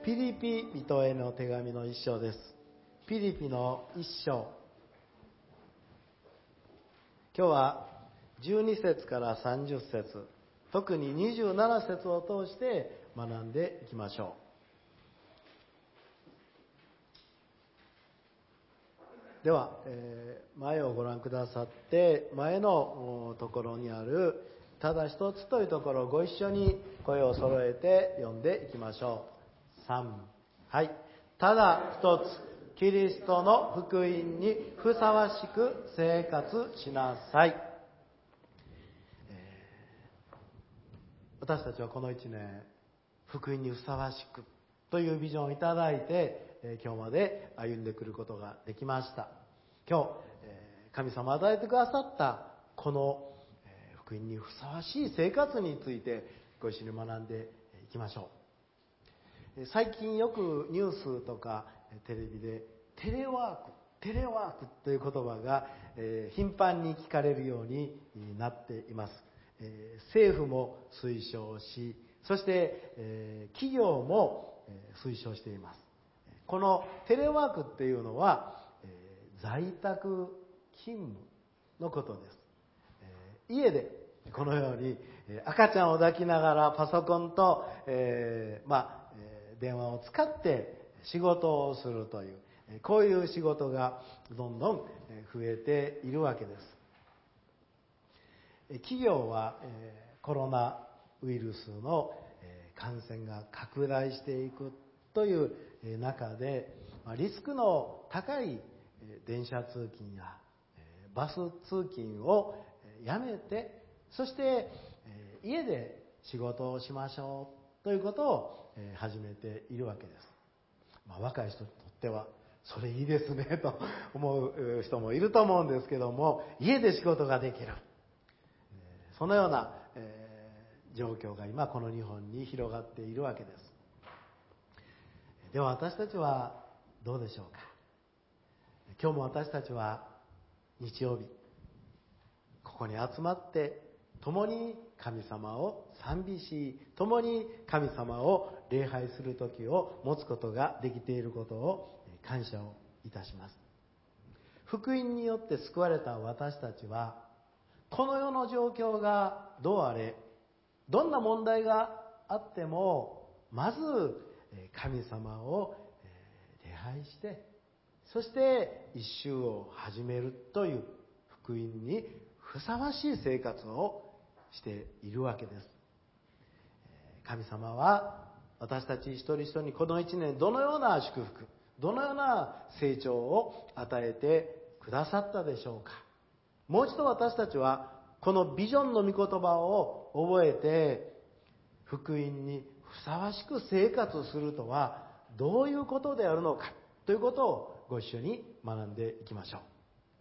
ピリピ人への手紙の一章です。ピリピの一章。今日は12節から30節、特に27節を通して学んでいきましょう。では、前をご覧くださって、前のところにあるただ一つというところをご一緒に声を揃えて読んでいきましょう。3、はい。ただ一つ、キリストの福音にふさわしく生活しなさい。私たちはこの1年、福音にふさわしくというビジョンをいただいて、今日まで歩んでくることができました。今日、神様が与えてくださったこの福音にふさわしい生活についてご一緒に学んでいきましょう。最近よくニュースとかテレビでテレワークという言葉が頻繁に聞かれるようになっています。政府も推奨し、そして企業も推奨しています。このテレワークっていうのは在宅勤務のことです。家でこのように赤ちゃんを抱きながらパソコンと電話を使って仕事をするという、こういう仕事がどんどん増えているわけです。企業はコロナウイルスの感染が拡大していくという中で、リスクの高い電車通勤やバス通勤をやめて、そして家で仕事をしましょうということを始めているわけです。若い人にとってはそれいいですねと思う人もいると思うんですけども、家で仕事ができる、そのような状況が今この日本に広がっているわけです。では私たちはどうでしょうか。今日も私たちは日曜日ここに集まって共に神様を賛美し、共に神様を礼拝する時を持つことができていることを感謝をいたします。福音によって救われた私たちは、この世の状況がどうあれ、どんな問題があっても、まず神様を礼拝して、そして一周を始めるという福音にふさわしい生活をしているわけです。神様は私たち一人一人にこの一年どのような祝福、どのような成長を与えてくださったでしょうか。もう一度私たちはこのビジョンの御言葉を覚えて、福音にふさわしく生活するとはどういうことであるのかということをご一緒に学んでいきましょう。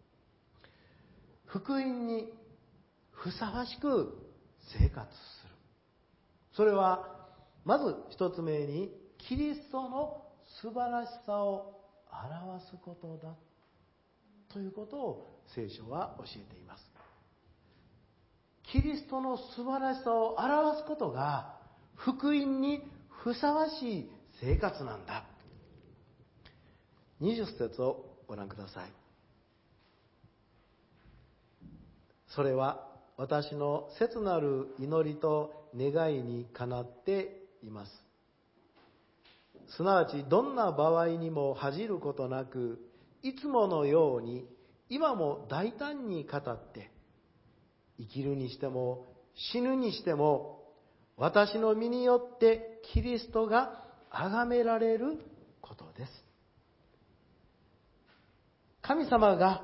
福音にふさわしく生活する。それはまず一つ目にキリストの素晴らしさを表すことだということを聖書は教えています。キリストの素晴らしさを表すことが福音にふさわしい生活なんだ。20節をご覧ください。それは私の切なる祈りと願いにかなっています。すなわちどんな場合にも恥じることなく、いつものように今も大胆に語って、生きるにしても死ぬにしても私の身によってキリストが崇められることです。神様が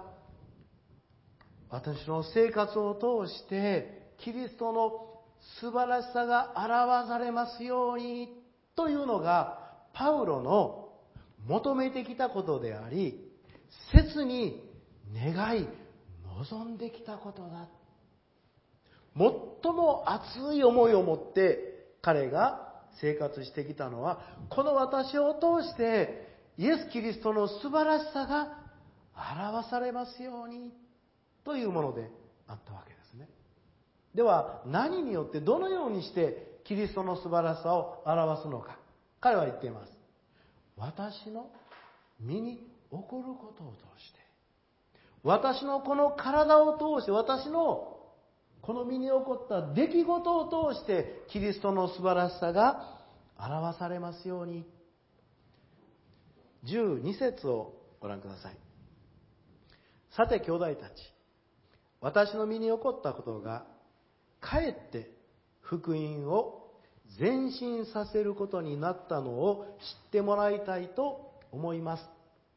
私の生活を通してキリストの素晴らしさが表されますようにというのがパウロの求めてきたことであり、切に願い望んできたことだ。最も熱い思いを持って彼が生活してきたのは、この私を通してイエス・キリストの素晴らしさが表されますようにというものであったわけですね。では何によってどのようにしてキリストの素晴らしさを表すのか。彼は言っています。 私の身に起こることを通して、私のこの体を通して、私のこの身に起こった出来事を通して、キリストの素晴らしさが表されますように。12節をご覧ください。さて兄弟たち、私の身に起こったことがかえって福音を前進させることになったのを知ってもらいたいと思います。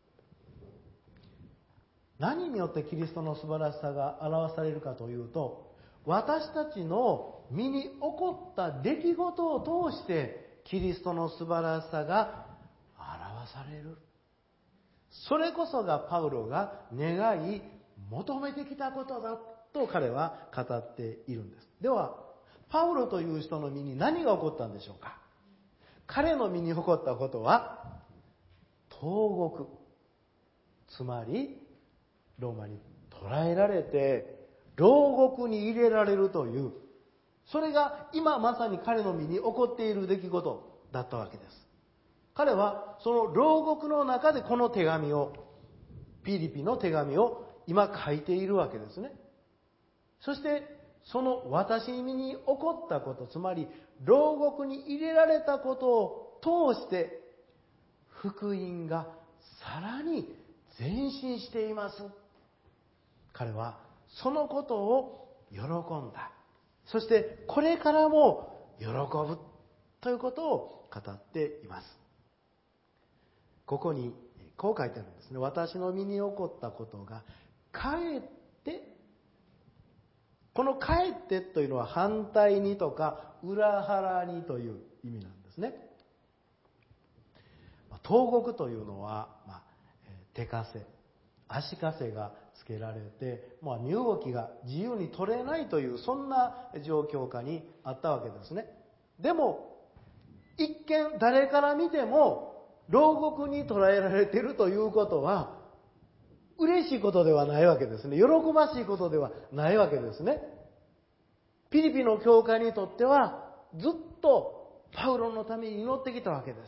何によってキリストの素晴らしさが表されるかというと、私たちの身に起こった出来事を通してキリストの素晴らしさが表される。それこそがパウロが願い求めてきたことだと彼は語っているんです。ではパウロという人の身に何が起こったんでしょうか。彼の身に起こったことは投獄、つまりローマに捕らえられて牢獄に入れられるという、それが今まさに彼の身に起こっている出来事だったわけです。彼はその牢獄の中でこの手紙を、ピリピの手紙を今書いているわけですね。そしてその私に起こったこと、つまり牢獄に入れられたことを通して福音がさらに前進しています。彼はそのことを喜んだ。そしてこれからも喜ぶということを語っています。ここにこう書いてあるんですね。私の身に起こったことがかえって、このかえってというのは反対にとか裏腹にという意味なんですね。投獄というのは、手かせ、足かせがつけられて、身動きが自由に取れないというそんな状況下にあったわけですね。でも一見誰から見ても牢獄に捕らえられているということは嬉しいことではないわけですね。喜ばしいことではないわけですね。ピリピの教会にとってはずっとパウロのために祈ってきたわけです。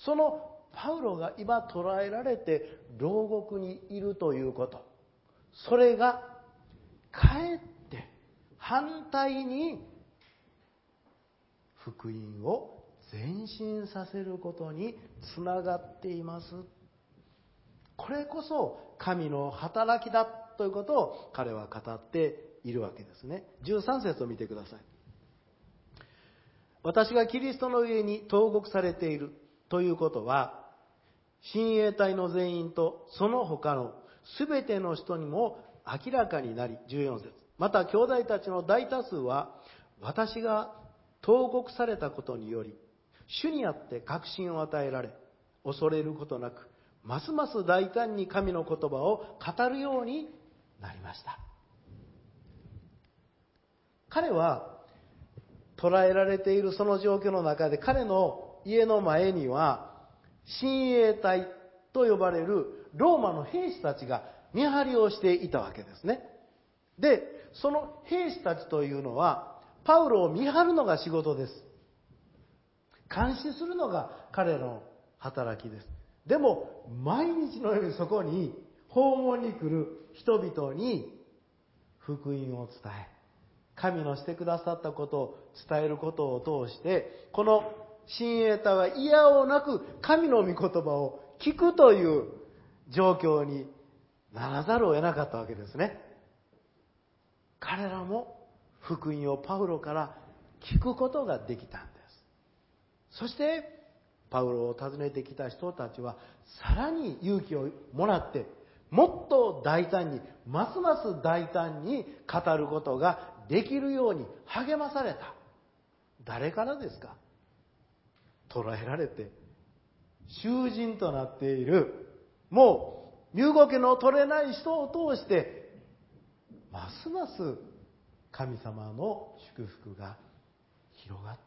そのパウロが今捕らえられて牢獄にいるということ、それがかえって反対に福音を前進させることにつながっています。これこそ神の働きだということを彼は語っているわけですね。13節を見てください。私がキリストの上に投獄されているということは、親衛隊の全員とその他のすべての人にも明らかになり、14節。また兄弟たちの大多数は私が投獄されたことにより主にあって確信を与えられ、恐れることなくますます大胆に神の言葉を語るようになりました。彼は捕らえられているその状況の中で、彼の家の前には親衛隊と呼ばれるローマの兵士たちが見張りをしていたわけですね。で、その兵士たちというのはパウロを見張るのが仕事です。監視するのが彼の働きです。でも毎日のようにそこに訪問に来る人々に福音を伝え、神のしてくださったことを伝えることを通して、この親衛隊は嫌をなく神の御言葉を聞くという状況にならざるを得なかったわけですね。彼らも福音をパウロから聞くことができたんです。そしてパウロを訪ねてきた人たちはさらに勇気をもらって、もっと大胆に、ますます大胆に語ることができるように励まされた。誰からですか？捕らえられて囚人となっている、もう身動きの取れない人を通してますます神様の祝福が広がった。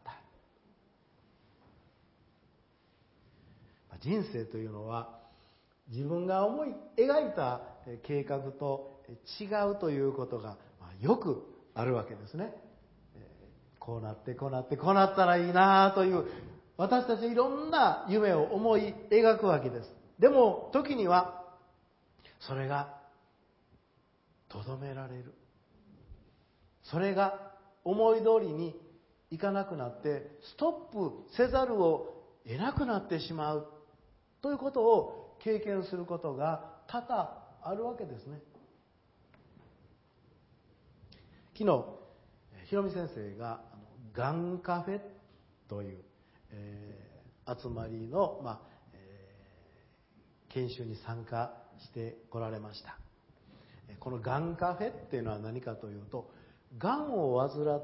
人生というのは自分が思い描いた計画と違うということがよくあるわけですね。こうなってこうなってこうなったらいいなという私たちいろんな夢を思い描くわけです。でも時にはそれがとどめられる。それが思い通りにいかなくなってストップせざるを得なくなってしまうということを経験することが多々あるわけですね。昨日ひろみ先生ががんカフェという、集まりの、研修に参加してこられました。このがんカフェっていうのは何かというと、がんを患った、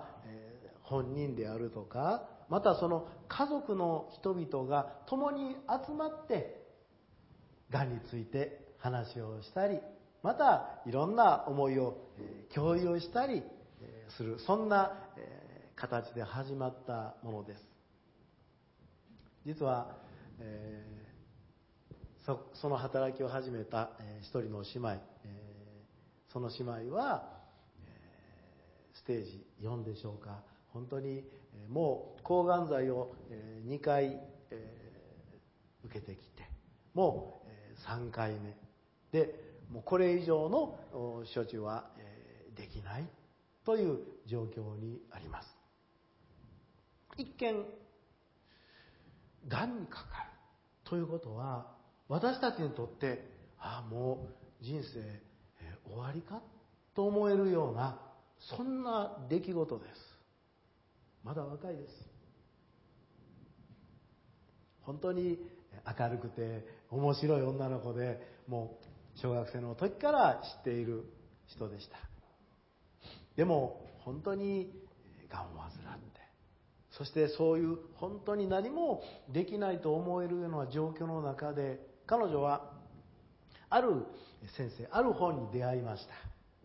本人であるとか、またその家族の人々が共に集まってがんについて話をしたり、またいろんな思いを共有したりする、そんな形で始まったものです。実は、その働きを始めた一人の姉妹、その姉妹はステージ4でしょうか、本当にもう抗がん剤を2回受けてきて、もう3回目で、もうこれ以上の処置はできないという状況にあります。一見がんにかかるということは、私たちにとってもう人生終わりかと思えるような、そんな出来事です。まだ若いです。本当に明るくて面白い女の子で、もう小学生の時から知っている人でした。でも本当にがんを患って、そしてそういう本当に何もできないと思えるような状況の中で、彼女はある先生、ある本に出会いました。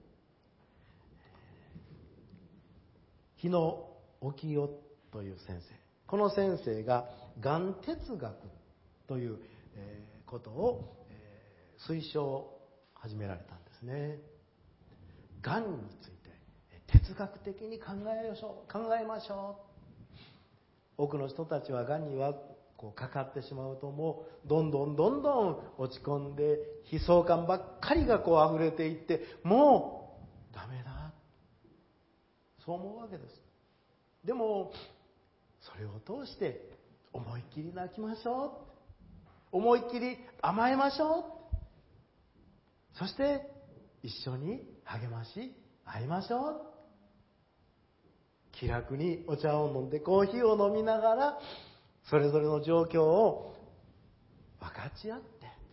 日野沖夫という先生。この先生ががん哲学ということを推奨始められたんですね。がんについて哲学的に考えましょう。多くの人たちはがんにはかかってしまうと、もうどんどん落ち込んで、悲壮感ばっかりが溢れていって、もうダメだ、そう思うわけです。でもそれを通して思いっきり泣きましょう、思いっきり甘えましょう、そして一緒に励まし合いましょう、気楽にお茶を飲んでコーヒーを飲みながら、それぞれの状況を分かち合って、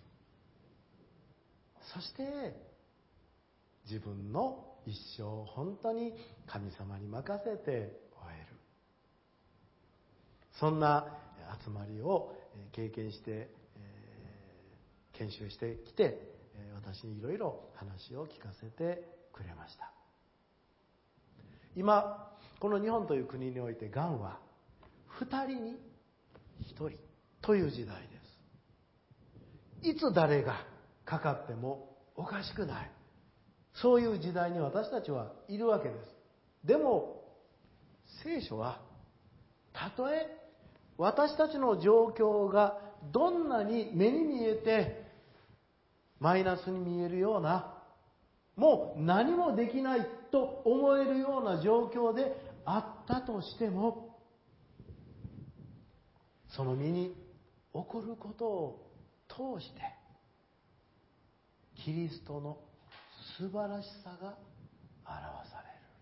そして自分の一生を本当に神様に任せて終える、そんな集まりを経験して、研修してきて、私にいろいろ話を聞かせてくれました。今この日本という国において、がんは2人に1人という時代です。いつ誰がかかってもおかしくない、そういう時代に私たちはいるわけです。でも聖書は、たとえ私たちの状況がどんなに目に見えてマイナスに見えるような、もう何もできないと思えるような状況であったとしても、その身に起こることを通してキリストの素晴らしさが表さ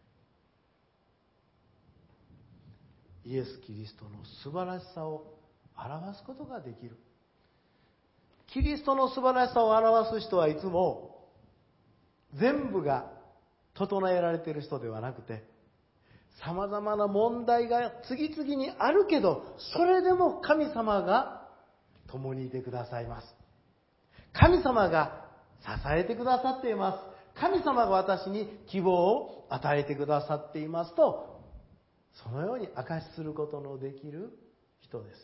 れる。イエス・キリストの素晴らしさを表すことができる。キリストの素晴らしさを表す人はいつも全部が整えられている人ではなくて、様々な問題が次々にあるけど、それでも神様が共にいてくださいます。神様が支えてくださっています。神様が私に希望を与えてくださっていますと、そのように証しすることのできる人です。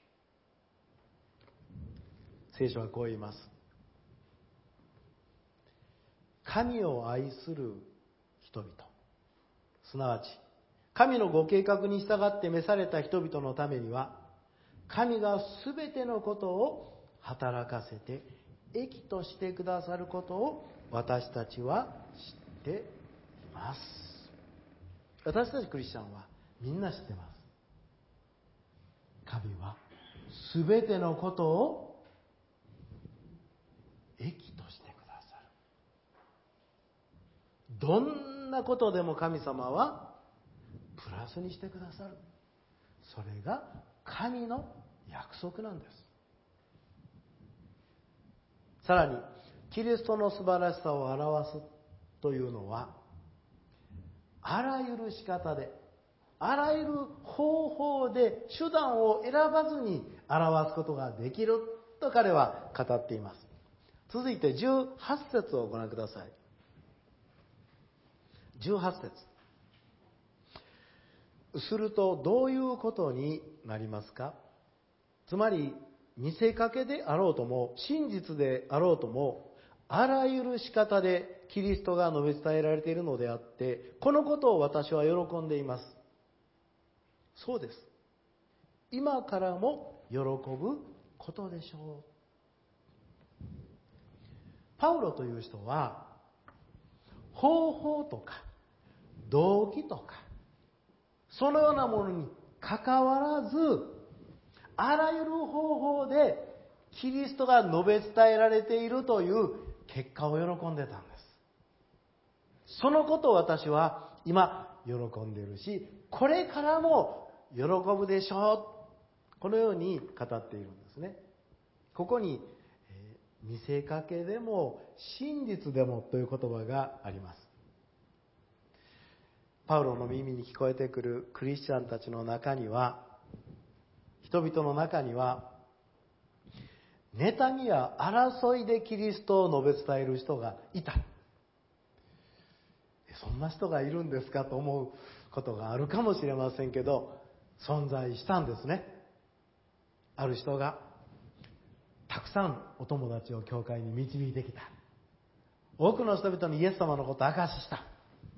聖書はこう言います。神を愛する人々、すなわち神のご計画に従って召された人々のためには、 神がすべてのことを働かせて益としてくださることを私たちは知っています。私たちクリスチャンはみんな知ってます。神はすべてのことを益としてくださる。どんなことでも神様はプラスにしてくださる。それが神の約束なんです。さらにキリストの素晴らしさを表すというのは、あらゆる仕方で、あらゆる方法で手段を選ばずに表すことができると彼は語っています。続いて18節をご覧ください。18節。するとどういうことになりますか？つまり見せかけであろうとも真実であろうとも、あらゆる仕方でキリストが述べ伝えられているのであって、このことを私は喜んでいます。そうです。今からも喜ぶことでしょう。パウロという人は、方法とか動機とかそのようなものに関わらず、あらゆる方法でキリストが述べ伝えられているという結果を喜んでたんです。そのことを私は今喜んでいるし、これからも喜ぶでしょう。このように語っているんですね。ここに見せかけでも真実でもという言葉があります。パウロの耳に聞こえてくるクリスチャンたちの中には、人々の中には、妬みや争いでキリストを述べ伝える人がいた。そんな人がいるんですかと思うことがあるかもしれませんけど、存在したんですね。ある人がたくさんお友達を教会に導いてきた。多くの人々にイエス様のことを証しした。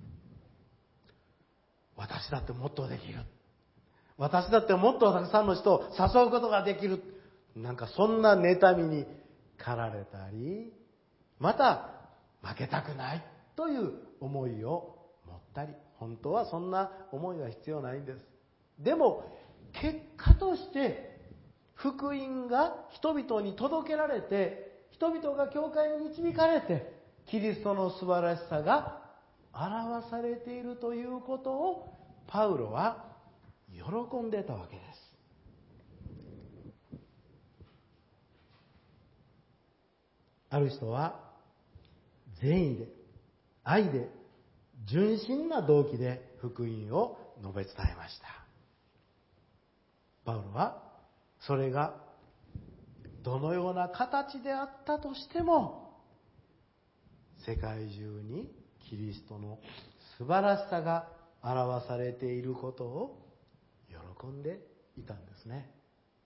私だってもっとできる。私だってもっとたくさんの人を誘うことができる。なんかそんな妬みに駆られたり、また負けたくないという思いを持ったり、本当はそんな思いは必要ないんです。でも結果として福音が人々に届けられて、人々が教会に導かれて、キリストの素晴らしさが表されているということをパウロは喜んでたわけです。ある人は善意で、愛で、純真な動機で福音を述べ伝えました。パウロはそれがどのような形であったとしても、世界中にキリストの素晴らしさが表されていることを喜んでいたんですね。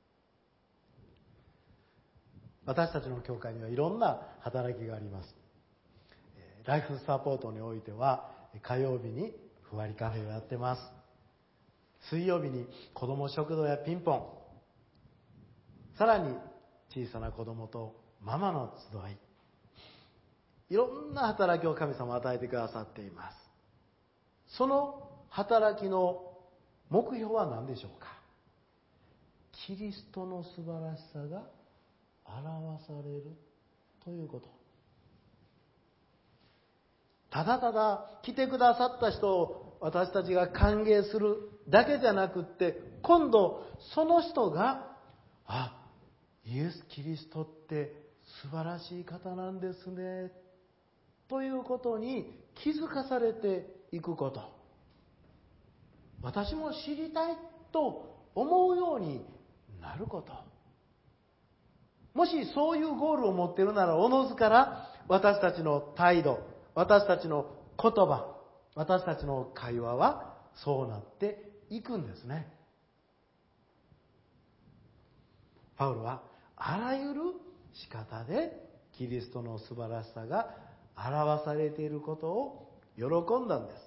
私たちの教会にはいろんな働きがあります。ライフサポートにおいては、火曜日にふわりカフェをやってます。水曜日に子ども食堂やピンポン、さらに小さな子どもとママの集い、いろんな働きを神様は与えてくださっています。その働きの目標は何でしょうか？キリストの素晴らしさが表されるということ。ただただ来てくださった人を私たちが歓迎するだけじゃなくって、今度その人が、イエス・キリストって素晴らしい方なんですねということに気づかされていくこと。私も知りたいと思うようになること。もしそういうゴールを持っているなら、おのずから私たちの態度、私たちの言葉、私たちの会話はそうなっていくんですね。パウロはあらゆる仕方でキリストの素晴らしさが表されていることを喜んだんです。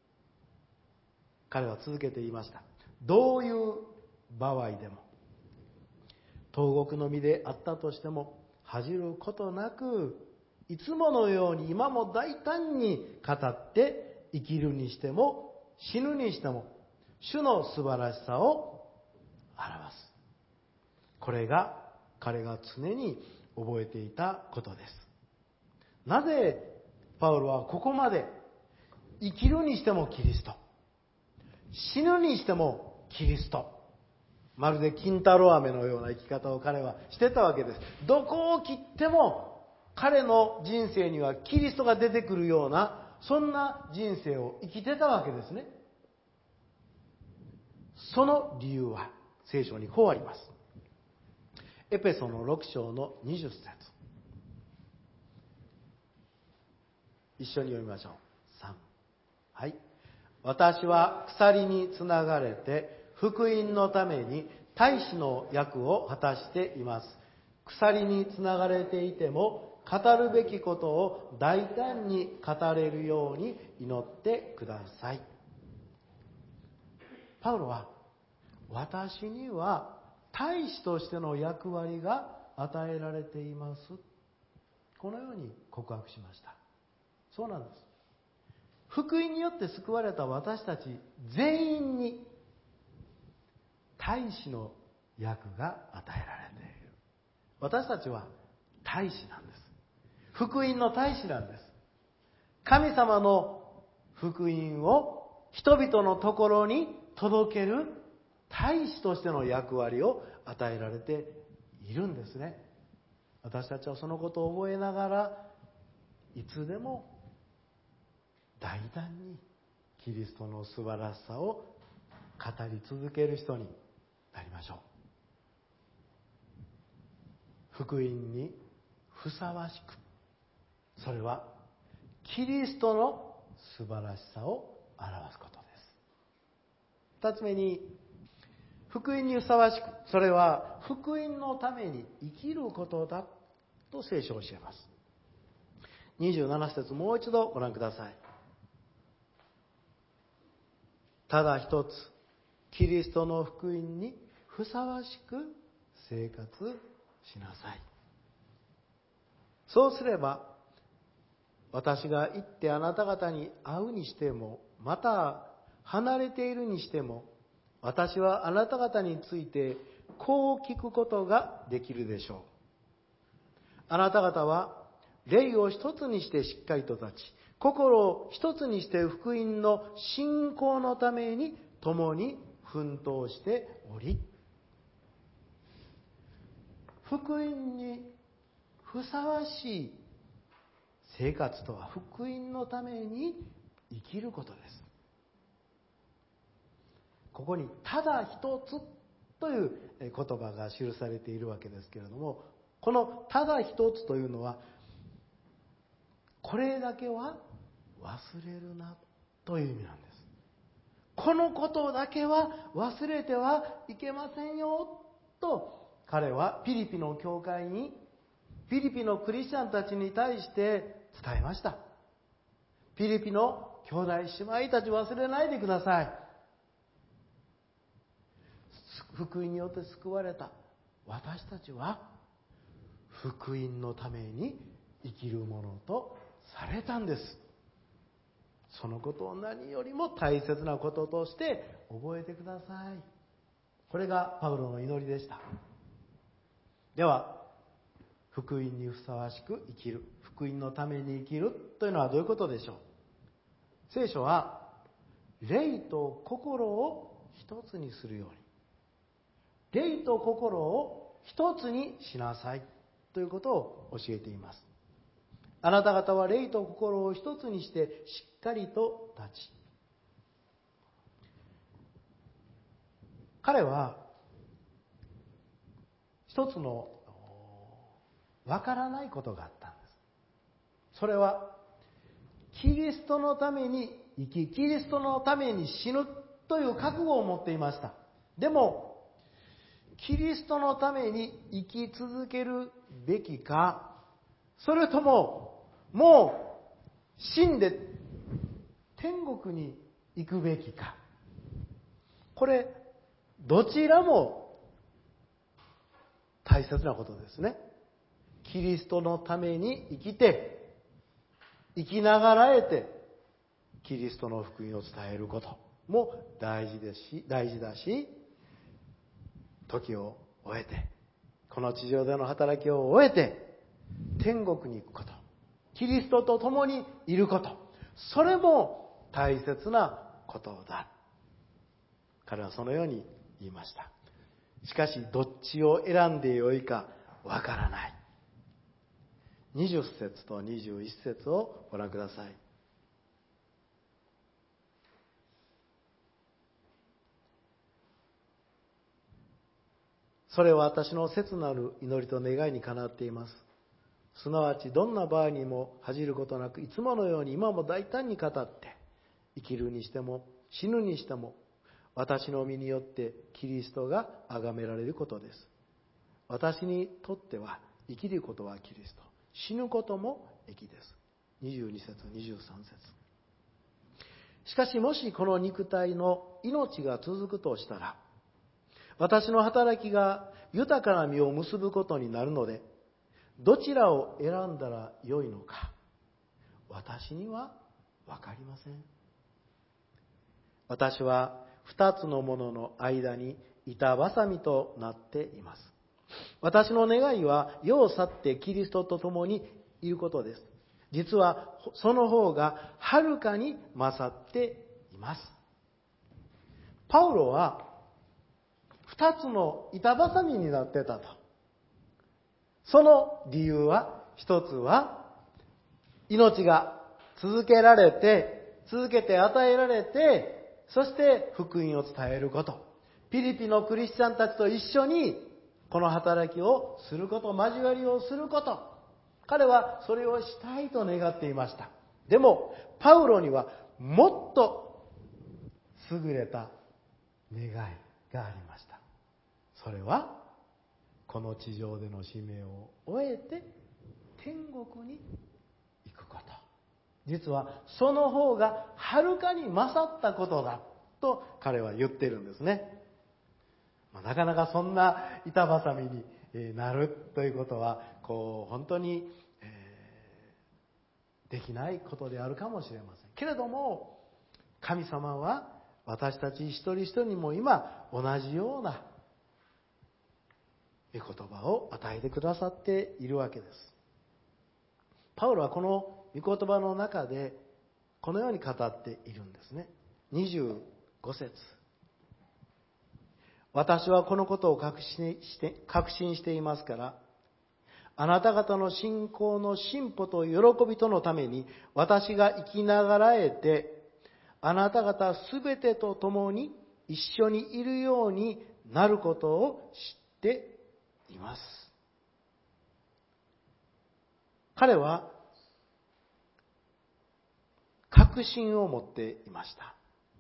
彼は続けて言いました。どういう場合でも、 投獄の身であったとしても恥じることなく、いつものように今も大胆に語って生きるにしても死ぬにしても主の素晴らしさを表す。これが彼が常に覚えていたことです。なぜパウロはここまで生きるにしてもキリスト、死ぬにしてもキリスト、まるで金太郎飴のような生き方を彼はしてたわけです。どこを切っても彼の人生にはキリストが出てくるような、そんな人生を生きてたわけですね。その理由は聖書にこうあります。エペソの6章の20節。一緒に読みましょう。3。はい。私は鎖につながれて福音のために大使の役を果たしています。鎖につながれていても語るべきことを大胆に語れるように祈ってください。パウロは、私には大使としての役割が与えられています。このように告白しました。そうなんです。福音によって救われた私たち全員に大使の役が与えられている。私たちは大使なんです。福音の大使なんです。神様の福音を人々のところに届ける大使としての役割を与えられているんですね。私たちはそのことを覚えながら、いつでも大胆にキリストの素晴らしさを語り続ける人になりましょう。福音にふさわしく、それはキリストの素晴らしさを表すことです。二つ目に、福音にふさわしく、それは福音のために生きることだと聖書を教えます。27節、もう一度ご覧ください。ただ一つ、キリストの福音にふさわしく生活しなさい。そうすれば、私が行ってあなた方に会うにしても、また離れているにしても、私はあなた方についてこう聞くことができるでしょう。あなた方は霊を一つにしてしっかりと立ち、心を一つにして福音の信仰のために共に奮闘しており、福音にふさわしい生活とは福音のために生きることです。ここにただ一つという言葉が記されているわけですけれども、このただ一つというのは、これだけは忘れるなという意味なんです。このことだけは忘れてはいけませんよと、彼はピリピの教会に、ピリピのクリスチャンたちに対して伝えました。ピリピの兄弟姉妹たち、忘れないでください。福音によって救われた私たちは福音のために生きるものとされたんです。そのことを何よりも大切なこととして覚えてください。これがパウロの祈りでした。では、福音にふさわしく生きる、福音のために生きるというのはどういうことでしょう。聖書は霊と心を一つにするように、霊と心を一つにしなさいということを教えています。あなた方は霊と心を一つにしてしっかりと立ち。彼は一つのわからないことがあったんです。それはキリストのために生き、キリストのために死ぬという覚悟を持っていました。でもキリストのために生き続けるべきか、それとももう死んで天国に行くべきか、これどちらも大切なことですね。キリストのために生きて、生きながらえて、キリストの福音を伝えることも大事だし、時を終えて、この地上での働きを終えて、天国に行くこと、キリストと共にいること、それも大切なことだ。彼はそのように言いました。しかし、どっちを選んでよいかわからない。20節と21節をご覧ください。それは私の切なる祈りと願いにかなっています。すなわちどんな場合にも恥じることなく、いつものように今も大胆に語って、生きるにしても死ぬにしても、私の身によってキリストが崇められることです。私にとっては生きることはキリスト、死ぬことも益です。22節23節。しかしもしこの肉体の命が続くとしたら、私の働きが豊かな実を結ぶことになるので、どちらを選んだらよいのか、私にはわかりません。私は二つのものの間に板挟みとなっています。私の願いは世を去ってキリストと共にいることです。実はその方がはるかに勝っています。パウロは二つの板挟みになってたと。その理由は、一つは命が続けて与えられて、そして福音を伝えること。ピリピのクリスチャンたちと一緒にこの働きをすること、交わりをすること。彼はそれをしたいと願っていました。でもパウロにはもっと優れた願いがありました。それはこの地上での使命を終えて天国に行くこと。実はその方がはるかに勝ったことだと彼は言っているんですね。なかなかそんな板挟みになるということは本当にできないことであるかもしれませんけれども、神様は私たち一人一人にも今同じような言葉を与えてくださっているわけです。パウロはこの御言葉の中でこのように語っているんですね。25節。私はこのことを確信していますから、あなた方の信仰の進歩と喜びとのために私が生きながらえて、あなた方すべてと共に一緒にいるようになることを知っています。彼は確信を持っていました。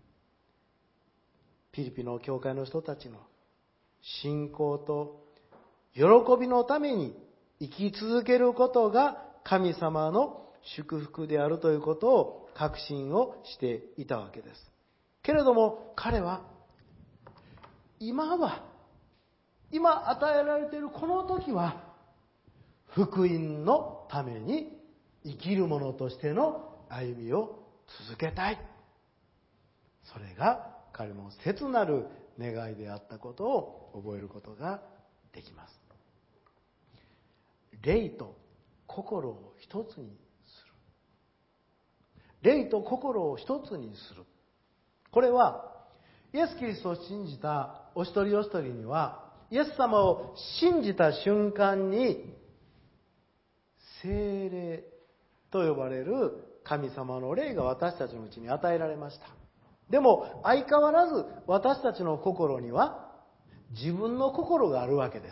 ピリピの教会の人たちの信仰と喜びのために生き続けることが神様の祝福であるということを確信をしていたわけです。けれども彼は今与えられているこの時は福音のために生きる者としての歩みを続けたい。それが彼の切なる願いであったことを覚えることができます。霊と心を一つにする。霊と心を一つにする。これはイエス・キリストを信じたお一人お一人には、イエス様を信じた瞬間に聖霊と呼ばれる神様の霊が私たちのうちに与えられました。でも相変わらず私たちの心には自分の心があるわけです。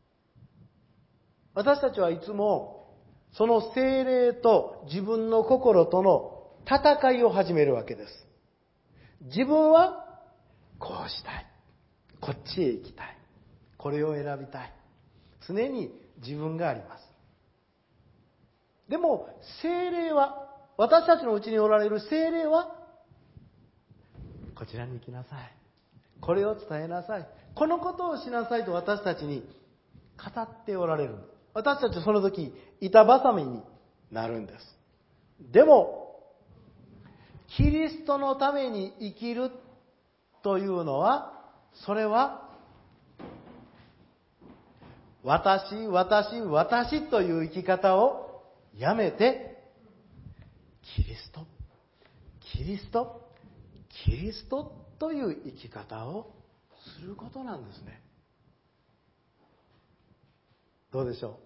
私たちはいつもその聖霊と自分の心との戦いを始めるわけです。自分はこうしたい、こっちへ行きたい、これを選びたい、常に自分があります。でも聖霊は、私たちのうちにおられる聖霊は、こちらに行きなさい、これを伝えなさい、このことをしなさいと私たちに語っておられる。私たちその時板挟みになるんです。でもキリストのために生きるというのは、それは私という生き方をやめて、キリストという生き方をすることなんですね。どうでしょ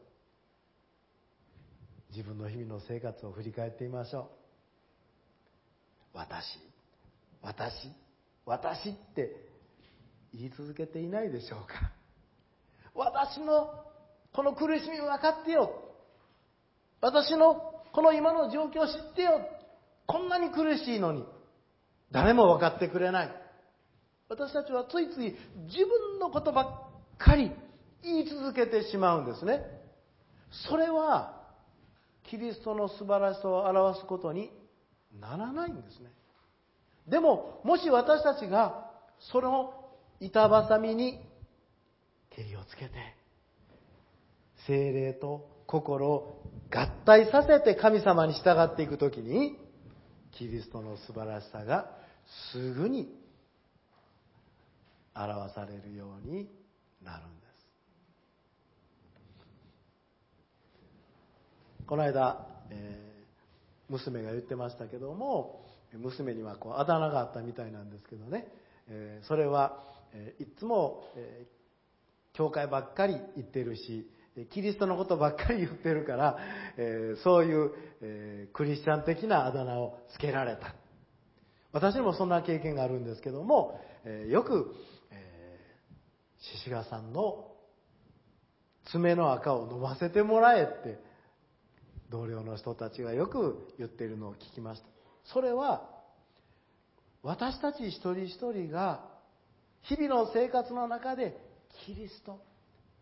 う。自分の日々の生活を振り返ってみましょう。私って言い続けていないでしょうか。私のこの苦しみを分かってよ。私のこの今の状況を知ってよ。こんなに苦しいのに誰も分かってくれない。私たちはついつい自分のことばっかり言い続けてしまうんですね。それはキリストの素晴らしさを表すことにならないんですね。でも、もし私たちがその板挟みにけりをつけて、聖霊と心を合体させて神様に従っていくときに、キリストの素晴らしさがすぐに表されるようになるんです。この間、娘が言ってましたけども、娘にはあだ名があったみたいなんですけどね、それはいつも、教会ばっかり行ってるし、キリストのことばっかり言ってるから、そういう、クリスチャン的なあだ名をつけられた。私もそんな経験があるんですけども、よく、獅子ヶさんの爪の赤を飲ませてもらえって同僚の人たちがよく言っているのを聞きました。それは私たち一人一人が日々の生活の中でキリスト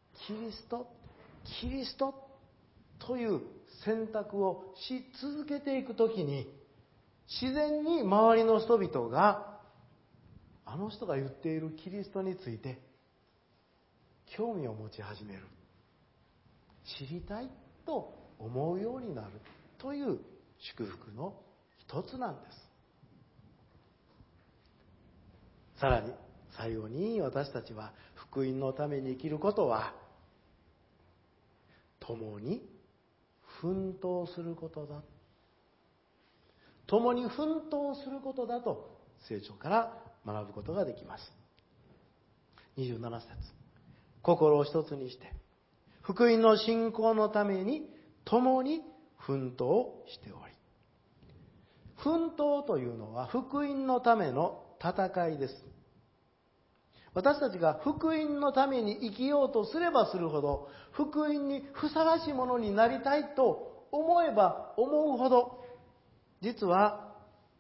という選択をし続けていくときに、自然に周りの人々があの人が言っているキリストについて興味を持ち始める、知りたいと思うようになるという祝福の一つなんです。さらに最後に、私たちは福音のために生きることは共に奮闘することだ、共に奮闘することだと聖書から学ぶことができます。27節、心を一つにして福音の信仰のために共に奮闘しており。奮闘というのは福音のための戦いです。私たちが福音のために生きようとすればするほど、福音にふさわしいものになりたいと思えば思うほど、実は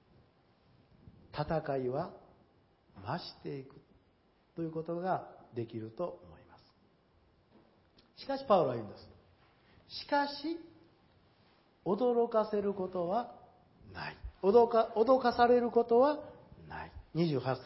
戦いは増していくということができると思います。しかしパウロは言うんです。しかし驚かせることはない。脅かされることはない。28節。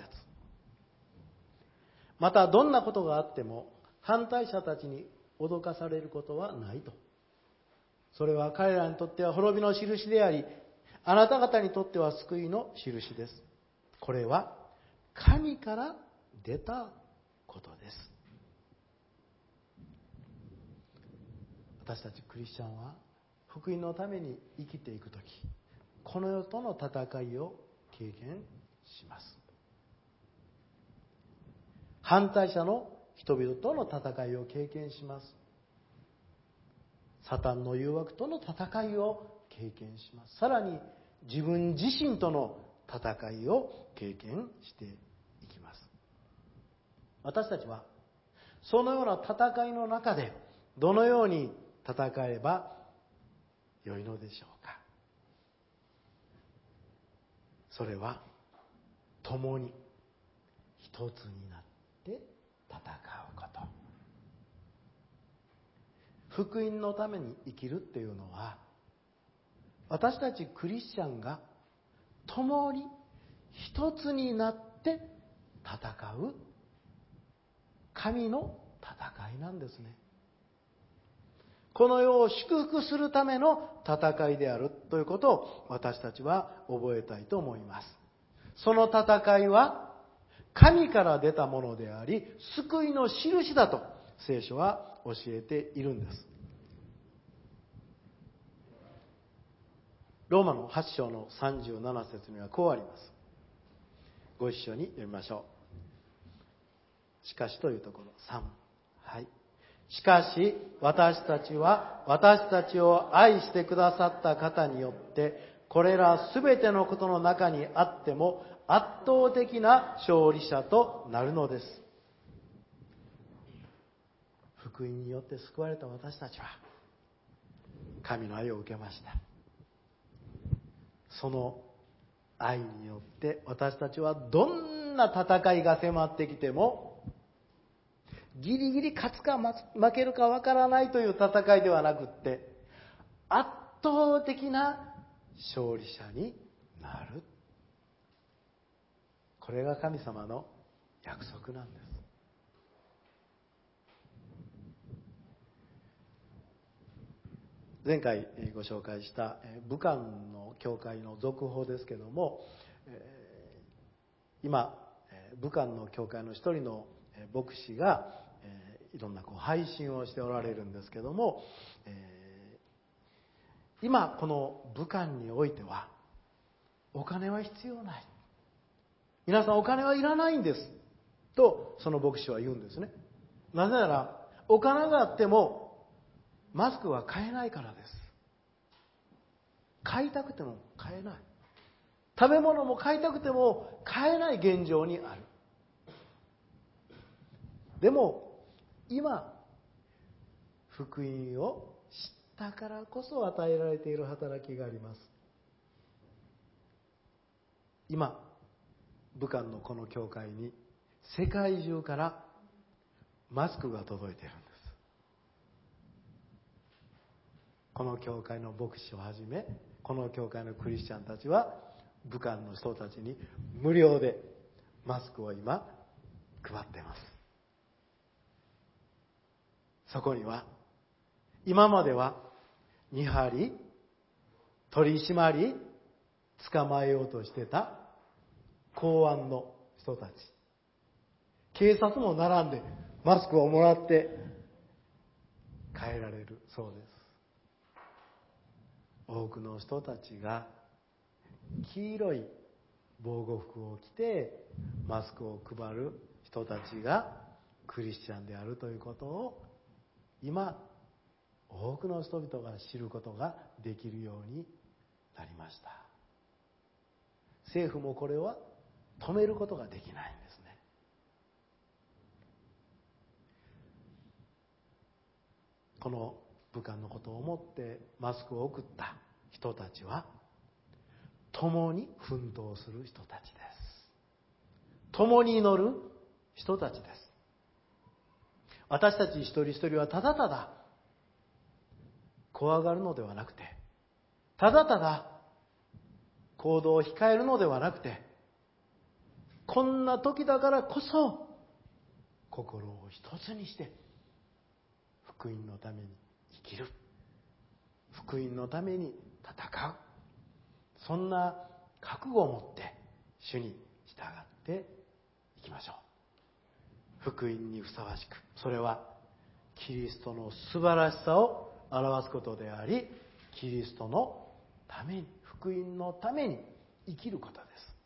またどんなことがあっても反対者たちに脅かされることはないと。それは彼らにとっては滅びの印であり、あなた方にとっては救いの印です。これは神から出たことです。私たちクリスチャンは福音のために生きていくとき、この世との戦いを経験します。反対者の人々との戦いを経験します。サタンの誘惑との戦いを経験します。さらに自分自身との戦いを経験していきます。私たちはそのような戦いの中でどのように戦えば良いのでしょうか。それは共に一つになって戦うこと。福音のために生きるっていうのは、私たちクリスチャンが共に一つになって戦う神の戦いなんですね。 この世を祝福するための戦いであるということを私たちは覚えたいと思います。その戦いは神から出たものであり、救いの印だと聖書は教えているんです。ローマの8章の37節にはこうあります。ご一緒に読みましょう。しかしというところ、3。はい。しかし、私たちは、私たちを愛してくださった方によって、これらすべてのことの中にあっても、圧倒的な勝利者となるのです。福音によって救われた私たちは、神の愛を受けました。その愛によって私たちはどんな戦いが迫ってきても、ギリギリ勝つか負けるかわからないという戦いではなくって、圧倒的な勝利者になる。これが神様の約束なんです。前回ご紹介した武漢の教会の続報ですけども、今武漢の教会の一人の牧師がいろんな配信をしておられるんですけども、今この武漢においてはお金は必要ない、皆さんお金はいらないんですとその牧師は言うんですね。なぜならお金があってもマスクは買えないからです。買いたくても買えない、食べ物も買いたくても買えない現状にある。でも今福音を知ったからこそ与えられている働きがあります。今武漢のこの教会に世界中からマスクが届いているんです。この教会の牧師をはじめ、この教会のクリスチャンたちは武漢の人たちに無料でマスクを今配っています。そこには今までは見張り、取り締まり、捕まえようとしてた公安の人たち、警察も並んでマスクをもらって帰られるそうです。多くの人たちが黄色い防護服を着てマスクを配る人たちがクリスチャンであるということを今多くの人々が知ることができるようになりました。政府もこれは止めることができないんですね。この武漢のことを思ってマスクを送った人たちは共に奮闘する人たちです。共に祈る人たちです。私たち一人一人はただただ怖がるのではなくて、ただただ行動を控えるのではなくて、こんな時だからこそ心を一つにして福音のために生きる、福音のために戦う、そんな覚悟を持って主に従っていきましょう。福音にふさわしく、それはキリストの素晴らしさを表すことであり、キリストのために、福音のために生きることです。